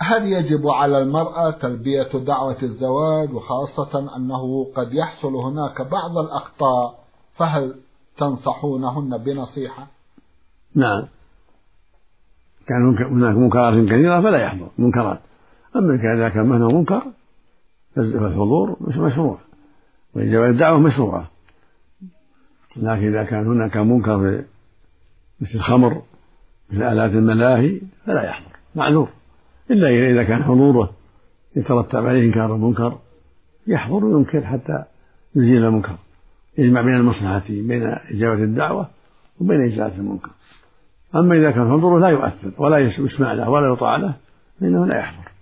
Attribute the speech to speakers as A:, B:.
A: هل يجب على المرأة تلبية دعوة الزواج، وخاصة أنه قد يحصل هناك بعض الأخطاء، فهل تنصحونهن بنصيحة؟
B: نعم، كان هناك منكرات كثيرة فلا يحضر منكرات، أما إذا كان مهنه منكر فالحضور مشروع، وجواز الدعوة مشروعة. لكن إذا كان هناك منكر مثل الخمر، مثل آلات الملاهي، فلا يحضر، معذور، إلا إذا كان حضوره يترتب عليه إنكار المنكر يحضر وينكر حتى يزيل المنكر، يجمع بين المصلحتين، بين إجابة الدعوة وبين إزالة المنكر. أما إذا كان حضوره لا يؤثر ولا يسمع له ولا يطاع له فإنه لا يحضر.